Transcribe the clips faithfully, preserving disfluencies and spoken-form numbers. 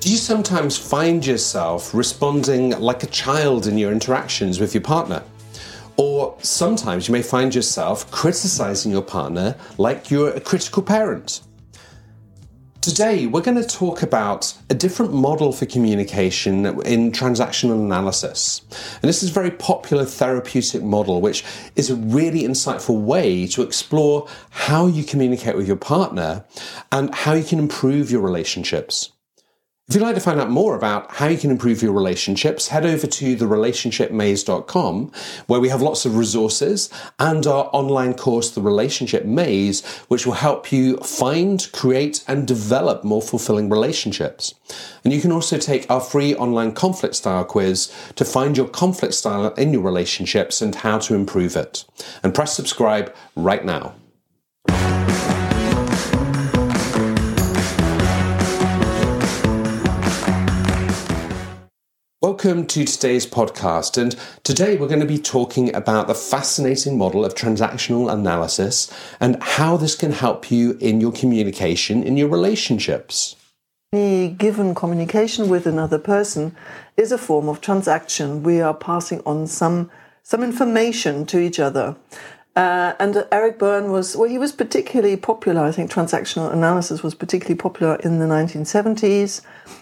Do you sometimes find yourself responding like a child in your interactions with your partner? Or sometimes you may find yourself criticizing your partner like you're a critical parent. Today, we're going to talk about a different model for communication in transactional analysis. And this is a very popular therapeutic model, which is a really insightful way to explore how you communicate with your partner and how you can improve your relationships. If you'd like to find out more about how you can improve your relationships, head over to the relationship maze dot com, where we have lots of resources, and our online course, The Relationship Maze, which will help you find, create, and develop more fulfilling relationships. And you can also take our free online conflict style quiz to find your conflict style in your relationships and how to improve it. And press subscribe right now. Welcome to today's podcast, and today we're going to be talking about the fascinating model of transactional analysis and how this can help you in your communication, in your relationships. Any given communication with another person is a form of transaction. We are passing on some some information to each other. Uh, and Eric Berne was, well, he was particularly popular. I think transactional analysis was particularly popular in the nineteen seventies.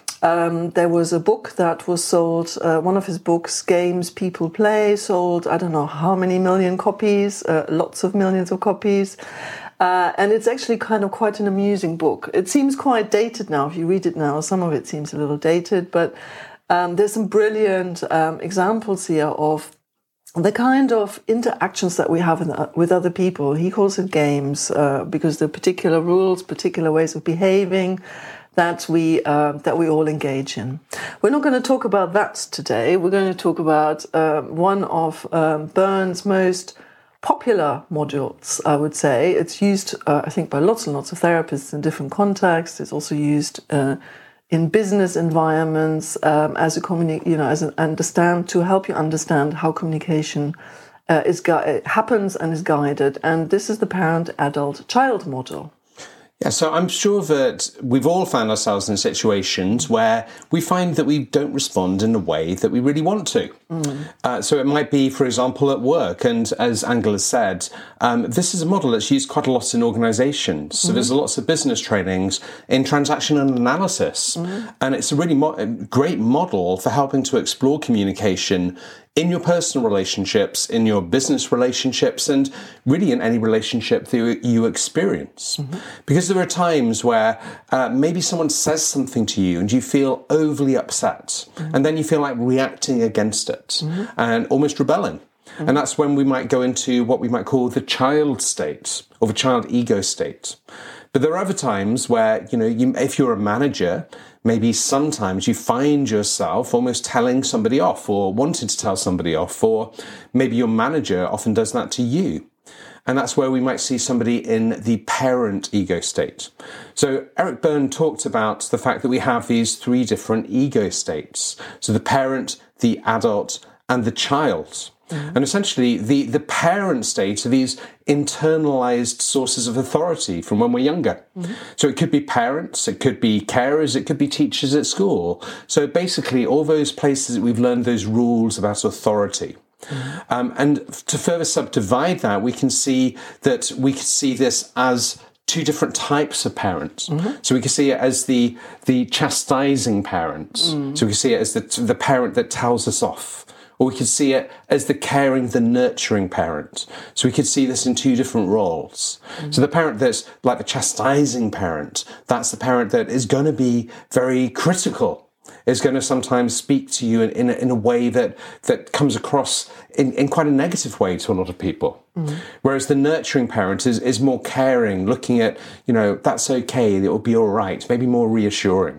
Um, there was a book that was sold, uh, one of his books, Games People Play, sold I don't know how many million copies, uh, lots of millions of copies. Uh, and it's actually kind of quite an amusing book. It seems quite dated now. If you read it now, some of it seems a little dated, but um, there's some brilliant um, examples here of the kind of interactions that we have in the, with other people. He calls it games uh, because there are particular rules, particular ways of behaving that we uh, that we all engage in. We're not going to talk about that today. We're going to talk about uh, one of um, Berne's most popular modules, I would say. It's used, uh, I think, by lots and lots of therapists in different contexts. It's also used uh, in business environments um, as a communi- you know, as an understand to help you understand how communication uh, is gu- happens and is guided. And this is the parent-adult-child model. Yeah, so I'm sure that we've all found ourselves in situations where we find that we don't respond in a way that we really want to. Mm. Uh, so it might be, for example, at work. And as Angela said, um, this is a model that's used quite a lot in organizations. So mm. there's lots of business trainings in transactional analysis. Mm. And it's a really mo- great model for helping to explore communication in your personal relationships, in your business relationships, and really in any relationship that you experience. Mm-hmm. Because there are times where uh, maybe someone says something to you and you feel overly upset, mm-hmm. and then you feel like reacting against it mm-hmm. and almost rebelling. Mm-hmm. And that's when we might go into what we might call the child state or the child ego state. But there are other times where, you know, you, if you're a manager, maybe sometimes you find yourself almost telling somebody off or wanting to tell somebody off, or maybe your manager often does that to you. And that's where we might see somebody in the parent ego state. So Eric Berne talked about the fact that we have these three different ego states. So the parent, the adult, and the child. Mm-hmm. And essentially, the, the parent state are these internalized sources of authority from when we're younger. Mm-hmm. So it could be parents, it could be carers, it could be teachers at school. So basically, all those places that we've learned those rules about authority. Mm-hmm. Um, and to further subdivide that, we can see that we can see this as two different types of parents. Mm-hmm. So we can see it as the the chastising parent. Mm-hmm. So we can see it as the the parent that tells us off. Or we could see it as the caring, the nurturing parent. So we could see this in two different roles. Mm-hmm. So the parent that's like the chastising parent, that's the parent that is going to be very critical, is going to sometimes speak to you in, in, a, in a way that, that comes across in, in quite a negative way to a lot of people. Mm-hmm. Whereas the nurturing parent is, is more caring, looking at, you know, that's okay, it will be all right, maybe more reassuring.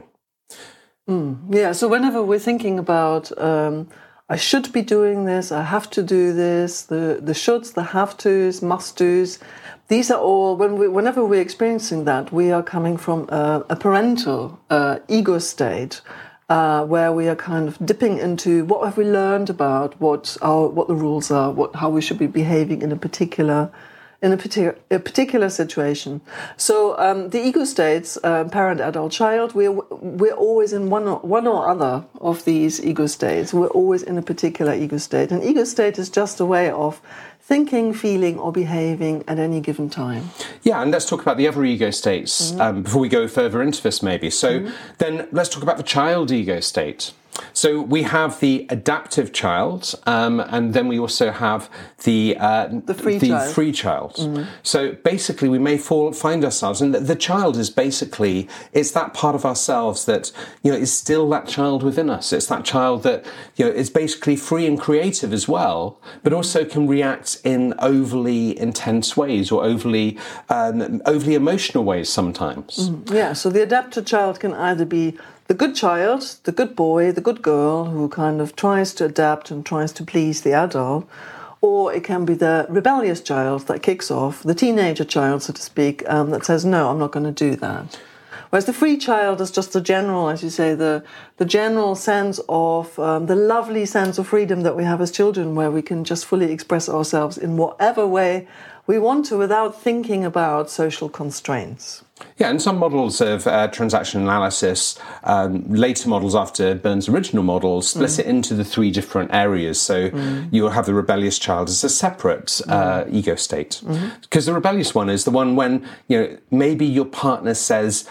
Mm, yeah, so whenever we're thinking about... Um, I should be doing this, I have to do this, the, the shoulds, the have-tos, must-dos. These are all, when we, whenever we're experiencing that, we are coming from a, a parental uh, ego state uh, where we are kind of dipping into what have we learned about what our, what the rules are, what how we should be behaving in a particular in a, partic- a particular situation. So um, the ego states, uh, parent, adult, child, we're, we're always in one or, one or other of these ego states. We're always in a particular ego state. An ego state is just a way of thinking, feeling, or behaving at any given time. Yeah, and let's talk about the other ego states mm-hmm. um, before we go further into this maybe. So mm-hmm. then let's talk about the child ego state. So we have the adaptive child, um, and then we also have the uh, the free the child. Free child. Mm-hmm. So basically, we may fall, find ourselves, and the, the child is basically it's that part of ourselves that you know is still that child within us. It's that child that you know is basically free and creative as well, but also can react in overly intense ways or overly um, overly emotional ways sometimes. Mm-hmm. Yeah. So the adaptive child can either be the good child, the good boy, the good girl who kind of tries to adapt and tries to please the adult, or it can be the rebellious child that kicks off, the teenager child, so to speak, um, that says, no, I'm not going to do that. Whereas the free child is just the general, as you say, the, the general sense of, um, the lovely sense of freedom that we have as children, where we can just fully express ourselves in whatever way we want to without thinking about social constraints. Yeah, and some models of uh, transaction analysis, um, later models after Byrne's original model, split mm. it into the three different areas. So mm. you'll have the rebellious child as a separate uh, mm. ego state. Because mm-hmm. the rebellious one is the one when, you know, maybe your partner says,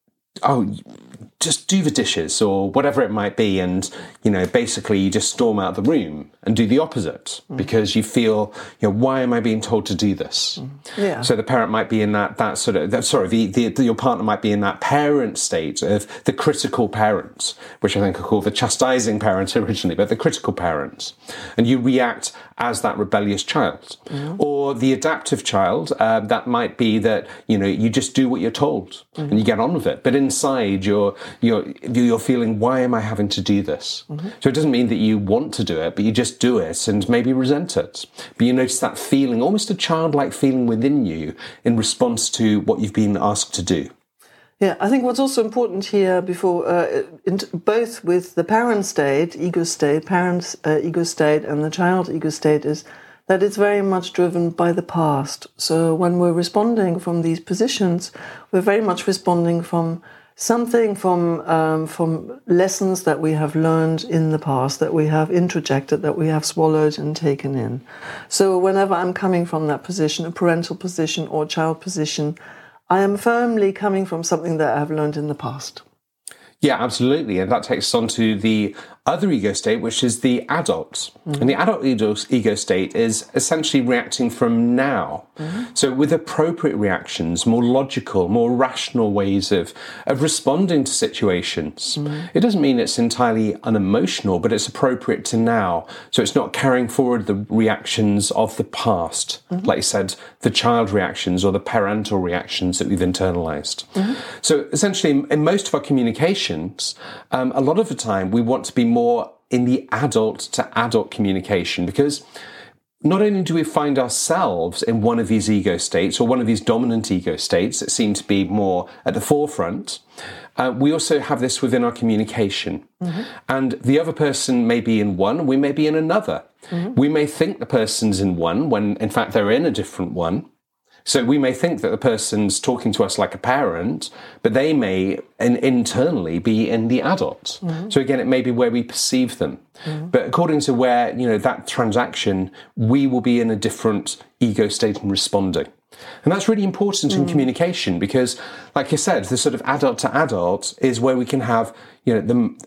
oh, just do the dishes or whatever it might be, and you know basically you just storm out the room and do the opposite mm. because you feel, you know, why am I being told to do this? Mm. Yeah. So the parent might be in that that sort of that, sorry the, the, the your partner might be in that parent state of the critical parent, which I think are called the chastising parent originally, but the critical parent, and you react as that rebellious child. Mm. Or the adaptive child, uh, that might be that you know you just do what you're told mm. and you get on with it, but inside you're You're, you're feeling, why am I having to do this? Mm-hmm. So it doesn't mean that you want to do it, but you just do it and maybe resent it. But you notice that feeling, almost a childlike feeling within you in response to what you've been asked to do. Yeah, I think what's also important here before, uh, in, both with the parent state, ego state, parent uh, ego state and the child ego state is that it's very much driven by the past. So when we're responding from these positions, we're very much responding from something from um, from lessons that we have learned in the past, that we have introjected, that we have swallowed and taken in. So whenever I'm coming from that position, a parental position or child position, I am firmly coming from something that I have learned in the past. Yeah, absolutely. And that takes us on to the other ego state, which is the adult. Mm-hmm. And the adult ego, ego state is essentially reacting from now. Mm-hmm. So with appropriate reactions, more logical, more rational ways of, of responding to situations. Mm-hmm. It doesn't mean it's entirely unemotional, but it's appropriate to now. So it's not carrying forward the reactions of the past. Mm-hmm. Like you said, the child reactions or the parental reactions that we've internalized. Mm-hmm. So essentially, in most of our communications, um, a lot of the time we want to be more in the adult to adult communication, because not only do we find ourselves in one of these ego states or one of these dominant ego states that seem to be more at the forefront, uh, we also have this within our communication. Mm-hmm. And the other person may be in one, we may be in another. Mm-hmm. We may think the person's in one when in fact they're in a different one. So we may think that the person's talking to us like a parent, but they may in, internally be in the adult. Mm-hmm. So again, it may be where we perceive them. Mm-hmm. But according to where, you know, that transaction, we will be in a different ego state and responding. And that's really important mm. in communication because, like I said, the sort of adult to adult is where we can have, you know,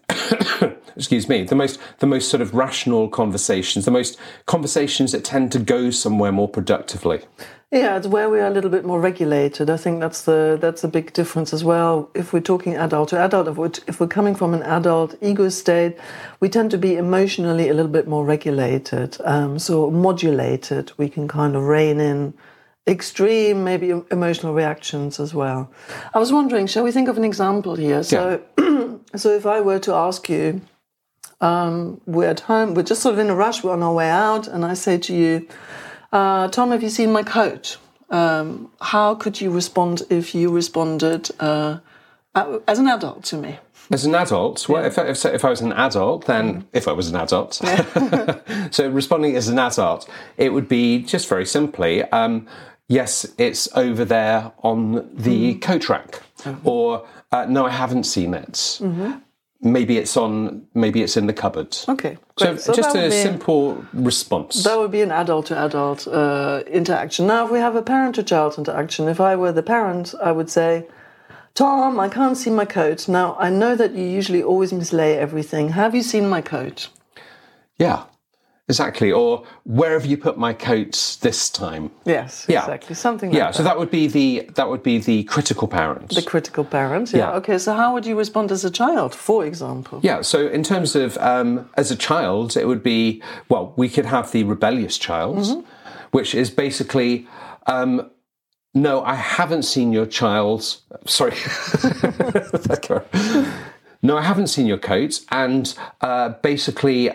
the excuse me, the most the most sort of rational conversations, the most conversations that tend to go somewhere more productively. Yeah, it's where we are a little bit more regulated. I think that's the that's a big difference as well. If we're talking adult to adult, if we're, if we're coming from an adult ego state, we tend to be emotionally a little bit more regulated, um, so modulated. We can kind of rein in extreme, maybe emotional reactions as well. I was wondering, shall we think of an example here? So, yeah. So if I were to ask you, um, we're at home, we're just sort of in a rush, we're on our way out, and I say to you, uh, Tom, have you seen my coat? Um, how could you respond if you responded uh, as an adult to me? As an adult, well, yeah. if, if, if I was an adult, then mm. if I was an adult, yeah. So responding as an adult, it would be just very simply, um, yes, it's over there on the mm. coat rack. Mm-hmm. Or, uh, no, I haven't seen it. Mm-hmm. Maybe it's on. Maybe it's in the cupboard. Okay, great. So, so just a simple response. That would be an adult-to-adult uh, interaction. Now, if we have a parent-to-child interaction, if I were the parent, I would say, "Tom, I can't see my coat. Now, I know that you usually always mislay everything. Have you seen my coat?" Yeah, exactly. Or where have you put my coat this time? Yes, yeah. exactly. Something like yeah, that. So that would be the that would be the critical parent. The critical parent. Yeah. yeah. Okay. So how would you respond as a child, for example? Yeah. So in terms of um, as a child, it would be well, we could have the rebellious child, mm-hmm. which is basically. Um, No, I haven't seen your child's... Sorry. No, I haven't seen your coat. And uh, basically,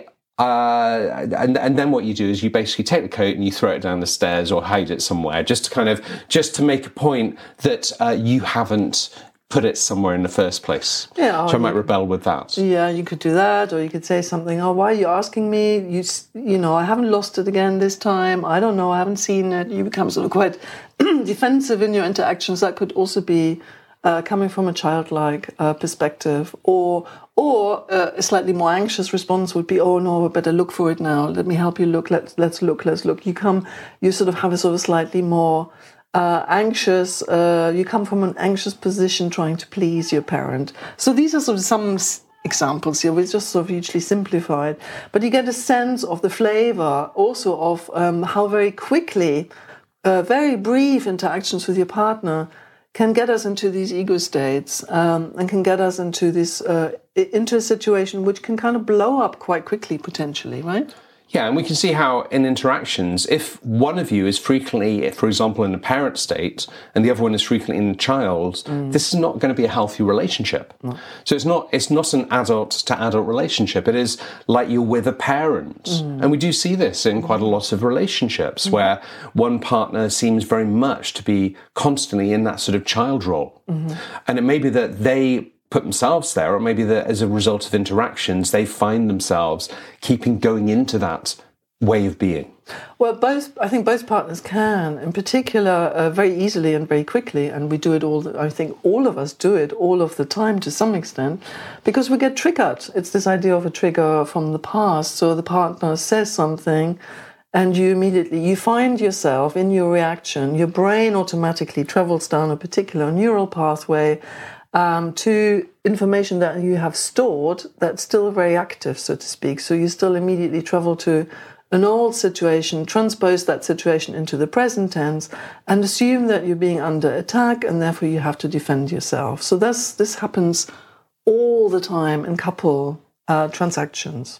uh, and, and then what you do is you basically take the coat and you throw it down the stairs or hide it somewhere, just to kind of, just to make a point that uh, you haven't put it somewhere in the first place. Yeah, so I might rebel with that. Yeah, you could do that, or you could say something, oh, why are you asking me? You you know, I haven't lost it again this time. I don't know, I haven't seen it. You become sort of quite defensive in your interactions. That could also be uh, coming from a childlike uh, perspective. Or or uh, a slightly more anxious response would be, oh, no, I better look for it now. Let me help you look. Let's, let's look, let's look. You come, you sort of have a sort of slightly more... Uh, anxious, uh, you come from an anxious position trying to please your parent. So these are sort of some s- examples here. We're just sort of hugely simplified. But you get a sense of the flavor also of um, how very quickly uh, very brief interactions with your partner can get us into these ego states um, and can get us into this uh, into a situation which can kind of blow up quite quickly potentially, right? Yeah, and we can see how in interactions, if one of you is frequently, for example, in the parent state, and the other one is frequently in the child, mm. this is not going to be a healthy relationship. No. So it's not it's not an adult-to-adult relationship. It is like you're with a parent. Mm. And we do see this in quite a lot of relationships, mm. where one partner seems very much to be constantly in that sort of child role. Mm-hmm. And it may be that they put themselves there, or maybe that as a result of interactions, they find themselves keeping going into that way of being. Well, both, I think both partners can, in particular, uh, very easily and very quickly, and we do it all, I think all of us do it all of the time to some extent, because we get triggered. It's this idea of a trigger from the past. So the partner says something, and you immediately, you find yourself in your reaction, your brain automatically travels down a particular neural pathway Um, to information that you have stored that's still very active, so to speak. So you still immediately travel to an old situation, transpose that situation into the present tense, and assume that you're being under attack, and therefore you have to defend yourself. So this this happens all the time in couple uh, transactions.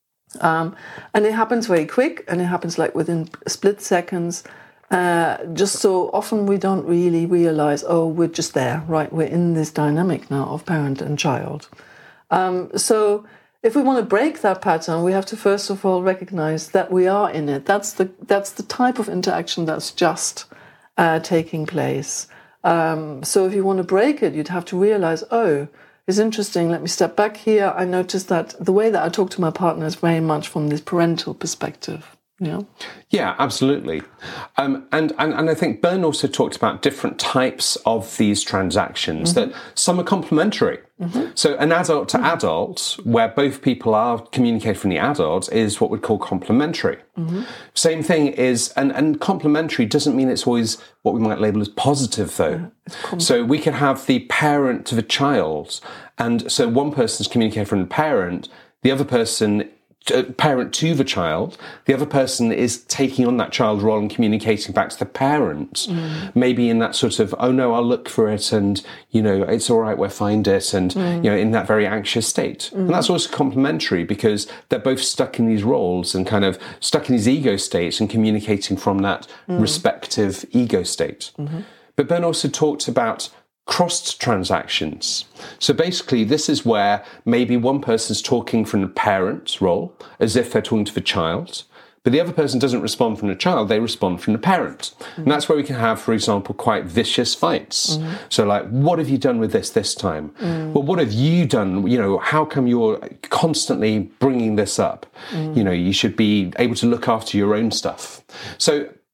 Um, and it happens very quick, and it happens like within split seconds. Uh, just so often we don't really realize, oh, we're just there, right? We're in this dynamic now of parent and child. Um, so if we want to break that pattern, we have to first of all recognize that we are in it. That's the that's the type of interaction that's just uh, taking place. Um, so if you want to break it, you'd have to realize, oh, it's interesting. Let me step back here. I noticed that the way that I talk to my partner is very much from this parental perspective. Yeah. Yeah, absolutely. Um, and, and, and I think Bern also talked about different types of these transactions, mm-hmm. that some are complementary. Mm-hmm. So an adult to mm-hmm. adult, where both people are communicating from the adult, is what we'd call complementary. Mm-hmm. Same thing is, and, and complementary doesn't mean it's always what we might label as positive, though. Yeah, so we can have the parent to the child, and so one person's communicating from the parent, the other person parent to the child, the other person is taking on that child role and communicating back to the parent, mm. maybe in that sort of, oh no, I'll look for it, and, you know, it's all right, we'll find it, and, mm. you know, in that very anxious state. Mm. And that's also complementary, because they're both stuck in these roles and kind of stuck in these ego states and communicating from that mm. respective ego state. Mm-hmm. But Ben also talked about crossed transactions. So basically, this is where maybe one person's talking from the parent's role, as if they're talking to the child, but the other person doesn't respond from the child, they respond from the parent. Mm-hmm. And that's where we can have, for example, quite vicious fights. Mm-hmm. So like, what have you done with this this time? Mm. Well, what have you done? You know, how come you're constantly bringing this up? Mm. You know, you should be able to look after your own stuff. So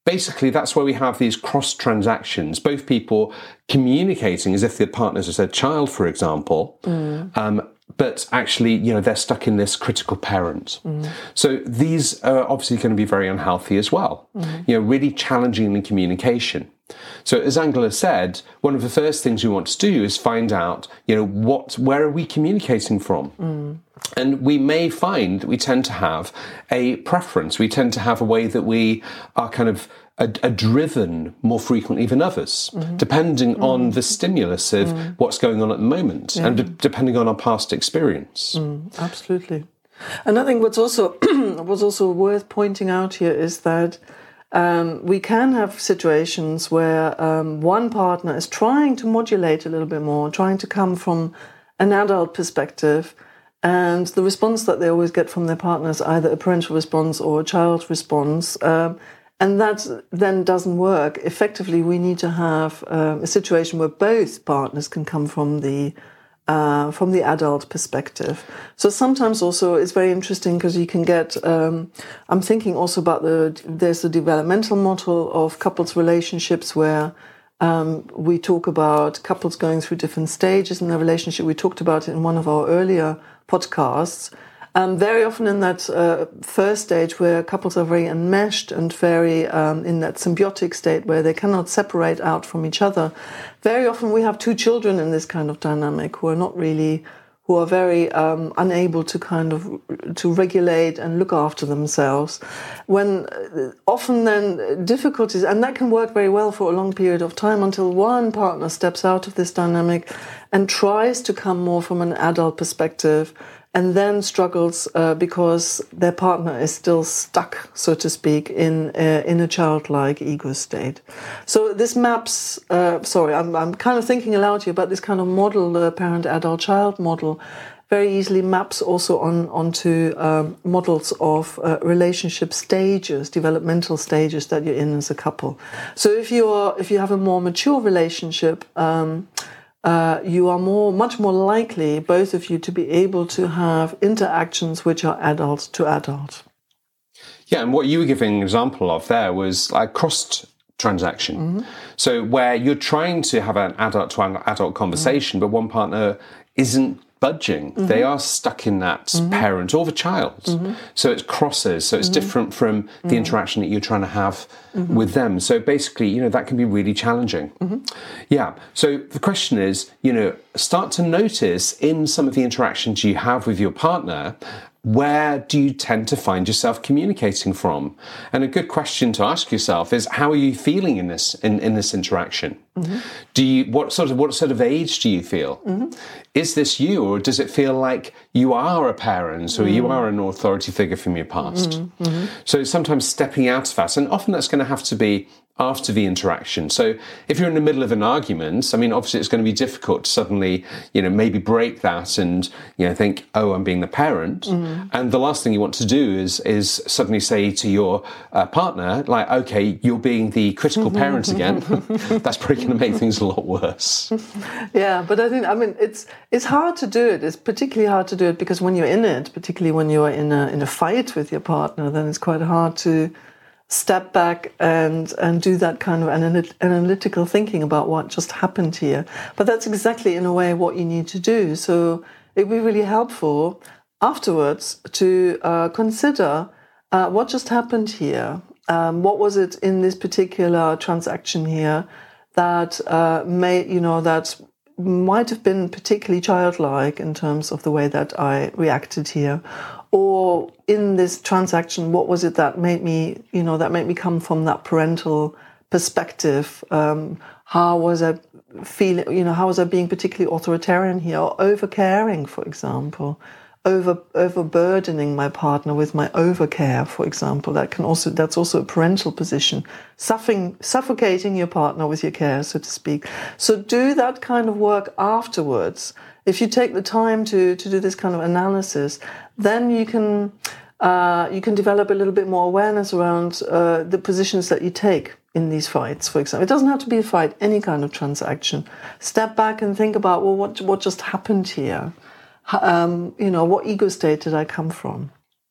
basically, that's where we have these cross transactions, both people communicating as if the partners is a child, for example, mm. um, but actually, you know, they're stuck in this critical parent. Mm. So these are obviously going to be very unhealthy as well, mm. you know, really challenging the communication. So as Angela said, one of the first things we want to do is find out, you know, what, where are we communicating from? Mm. And we may find that we tend to have a preference. We tend to have a way that we are kind of are, are driven more frequently than others, mm-hmm. depending mm-hmm. on the stimulus of mm. what's going on at the moment yeah. and de- depending on our past experience. Mm, absolutely. And I think what's also what's also worth pointing out here is that Um, we can have situations where um, one partner is trying to modulate a little bit more, trying to come from an adult perspective, and the response that they always get from their partner is either a parental response or a child response, um, and that then doesn't work. Effectively, we need to have um, a situation where both partners can come from the Uh, from the adult perspective. So sometimes also it's very interesting because you can get, um, I'm thinking also about the, there's the developmental model of couples relationships where um, we talk about couples going through different stages in their relationship. We talked about it in one of our earlier podcasts. Um, very often in that uh, first stage where couples are very enmeshed and very um, in that symbiotic state where they cannot separate out from each other, very often we have two children in this kind of dynamic who are not really, who are very um, unable to kind of to regulate and look after themselves. When uh, often then difficulties, and that can work very well for a long period of time until one partner steps out of this dynamic and tries to come more from an adult perspective, and then struggles uh, because their partner is still stuck, so to speak, in uh, in a childlike ego state. So this maps, uh, sorry, I'm, I'm kind of thinking aloud here, but this kind of model, the parent-adult-child model, very easily maps also on onto um, models of uh, relationship stages, developmental stages that you're in as a couple. So if you're if you have a more mature relationship, um, Uh, you are more, much more likely, both of you, to be able to have interactions which are adult to adult. Yeah, and what you were giving an example of there was like cross transaction. Mm-hmm. So where you're trying to have an adult to adult conversation, mm-hmm. but one partner isn't budging. Mm-hmm. They are stuck in that mm-hmm. parent or the child. Mm-hmm. So it crosses. So it's mm-hmm. different from the mm-hmm. interaction that you're trying to have mm-hmm. with them. So basically, you know, that can be really challenging. Mm-hmm. Yeah. So the question is, you know, start to notice in some of the interactions you have with your partner, where do you tend to find yourself communicating from? And a good question to ask yourself is, how are you feeling in this in, in this interaction? Mm-hmm. Do you what sort of what sort of age do you feel? Mm-hmm. Is this you, or does it feel like you are a parent or mm-hmm. you are an authority figure from your past? Mm-hmm. So sometimes stepping out of that, and often that's going to have to be after the interaction. So if you're in the middle of an argument, I mean, obviously it's going to be difficult to suddenly, you know, maybe break that and, you know, think, oh, I'm being the parent. Mm-hmm. And the last thing you want to do is is suddenly say to your uh, partner, like, okay, you're being the critical parent again. That's probably going to make things a lot worse. Yeah, but I think, I mean, it's it's hard to do it. It's particularly hard to do it because when you're in it, particularly when you're in a in a fight with your partner, then it's quite hard to step back and and do that kind of analyt- analytical thinking about what just happened here. But that's exactly, in a way, what you need to do. So it would be really helpful afterwards to uh, consider uh, what just happened here. Um, what was it in this particular transaction here that uh, may, you know, that might have been particularly childlike in terms of the way that I reacted here? Or in this transaction, what was it that made me, you know, that made me come from that parental perspective? Um, how was I feeling, you know, how was I being particularly authoritarian here, or over-caring, for example? Over overburdening my partner with my overcare, for example. That can also that's also a parental position. Suffering, suffocating your partner with your care, so to speak. So do that kind of work afterwards. If you take the time to, to do this kind of analysis, then you can uh, you can develop a little bit more awareness around uh, the positions that you take in these fights, for example. It doesn't have to be a fight, any kind of transaction. Step back and think about, well, what what just happened here? Um, you know, what ego state did I come from?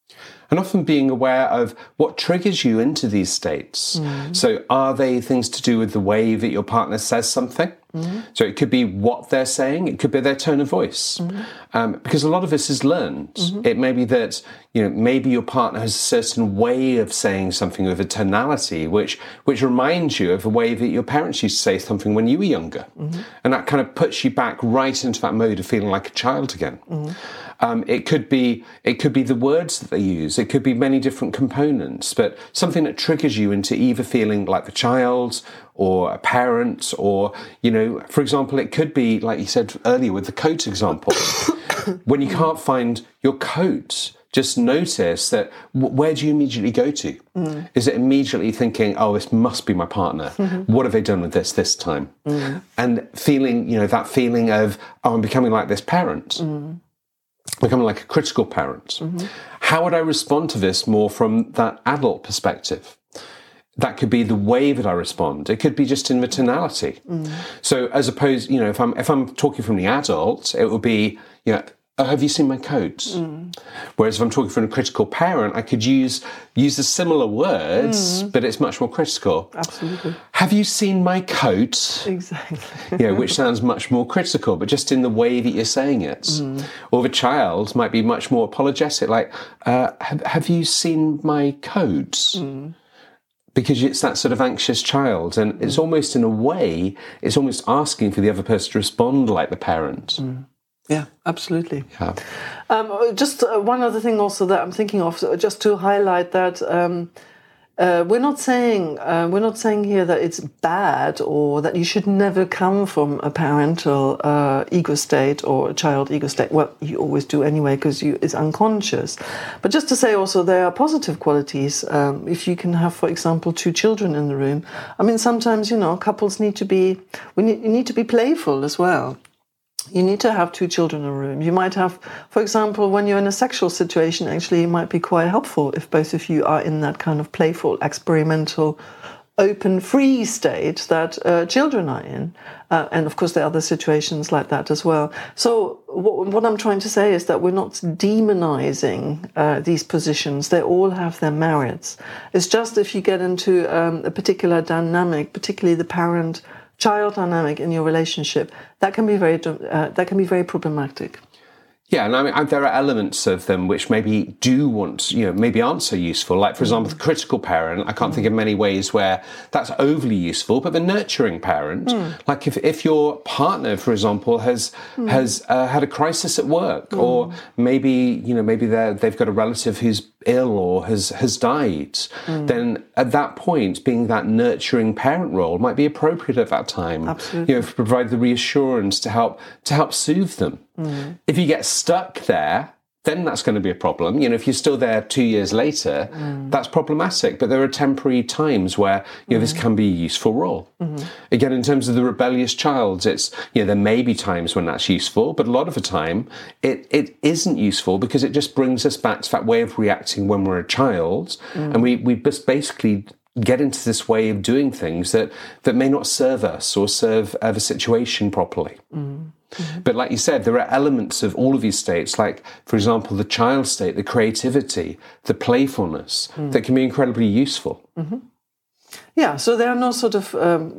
And often being aware of what triggers you into these states. Mm. So are they things to do with the way that your partner says something? Mm. So it could be what they're saying, it could be their tone of voice. Mm. Um, because a lot of this is learned. Mm-hmm. It may be that, you know, maybe your partner has a certain way of saying something with a tonality which which reminds you of a way that your parents used to say something when you were younger. Mm-hmm. And that kind of puts you back right into that mode of feeling like a child again. Mm-hmm. Um, it could be it could be the words that they use. It could be many different components, but something that triggers you into either feeling like the child or a parent, or, you know, for example, it could be, like you said earlier with the coat example, when you can't find your coat. Just notice that, where do you immediately go to? Mm. Is it immediately thinking, oh, this must be my partner. Mm-hmm. What have they done with this this time? Mm. And feeling, you know, that feeling of, oh, I'm becoming like this parent. Mm. Becoming like a critical parent. Mm-hmm. How would I respond to this more from that adult perspective? That could be the way that I respond. It could be just in the tonality. Mm. So as opposed, you know, if I'm if I'm talking from the adult, it would be, you know, oh, have you seen my coat? Mm. Whereas if I'm talking from a critical parent, I could use use the similar words, mm. but it's much more critical. Absolutely. Have you seen my coat? Exactly. You know, which sounds much more critical, but just in the way that you're saying it. Mm. Or the child might be much more apologetic, like, uh, have, have you seen my coat? Mm. Because it's that sort of anxious child. And mm. it's almost, in a way, it's almost asking for the other person to respond like the parent. Mm. Yeah, absolutely. Yeah. Um, just uh, one other thing also that I'm thinking of, just to highlight that um, uh, we're not saying uh, we're not saying here that it's bad or that you should never come from a parental uh, ego state or a child ego state. Well, you always do anyway because you it's unconscious. But just to say also there are positive qualities. Um, if you can have, for example, two children in the room. I mean, sometimes, you know, couples need to be we need, you need to be playful as well. You need to have two children in a room. You might have, for example, when you're in a sexual situation, actually, it might be quite helpful if both of you are in that kind of playful, experimental, open, free state that uh, children are in. Uh, and of course, there are other situations like that as well. So what, what I'm trying to say is that we're not demonizing uh, these positions. They all have their merits. It's just if you get into um, a particular dynamic, particularly the parent child dynamic in your relationship, that can be very uh, that can be very problematic. Yeah, and I mean, there are elements of them which maybe do want, you know, maybe aren't so useful. Like, for example, the critical parent, I can't mm. think of many ways where that's overly useful, but the nurturing parent, mm. like if, if your partner, for example, has mm. has uh, had a crisis at work, mm. or maybe, you know, maybe they're, they've got a relative who's ill or has, has died, mm. then at that point, being that nurturing parent role might be appropriate at that time. Absolutely. You know, to provide the reassurance to help to help soothe them. Mm. If you get stuck there, then that's going to be a problem. You know, if you're still there two years later, mm. that's problematic. But there are temporary times where, you know, mm. this can be a useful role. Mm-hmm. Again, in terms of the rebellious child, it's, you know, there may be times when that's useful, but a lot of the time it, it isn't useful because it just brings us back to that way of reacting when we're a child. Mm. And we, we just basically get into this way of doing things that, that may not serve us or serve uh, the situation properly. Mm. Mm-hmm. But like you said, there are elements of all of these states, like, for example, the child state, the creativity, the playfulness, mm. that can be incredibly useful. Mm-hmm. Yeah, so there are no sort of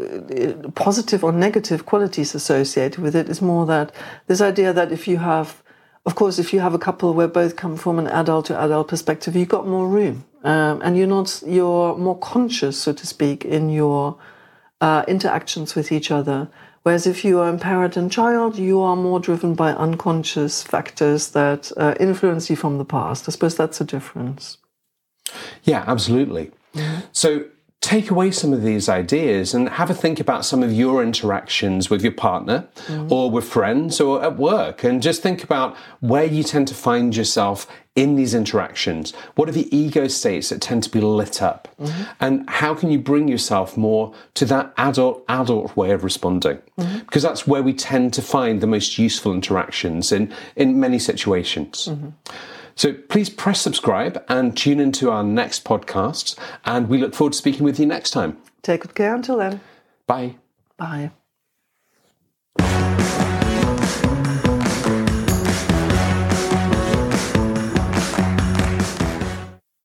um, positive or negative qualities associated with it. It's more that this idea that if you have, of course, if you have a couple where both come from an adult to adult perspective, you've got more room. Um, and you're not, you're more conscious, so to speak, in your uh, interactions with each other. Whereas if you are a parent and child, you are more driven by unconscious factors that uh, influence you from the past. I suppose that's a difference. Yeah, absolutely. Mm-hmm. So take away some of these ideas and have a think about some of your interactions with your partner mm-hmm. or with friends or at work, and just think about where you tend to find yourself in these interactions. What are the ego states that tend to be lit up? Mm-hmm. And how can you bring yourself more to that adult, adult way of responding? Mm-hmm. Because that's where we tend to find the most useful interactions in, in many situations. Mm-hmm. So please press subscribe and tune into our next podcast. And we look forward to speaking with you next time. Take good care until then. Bye. Bye.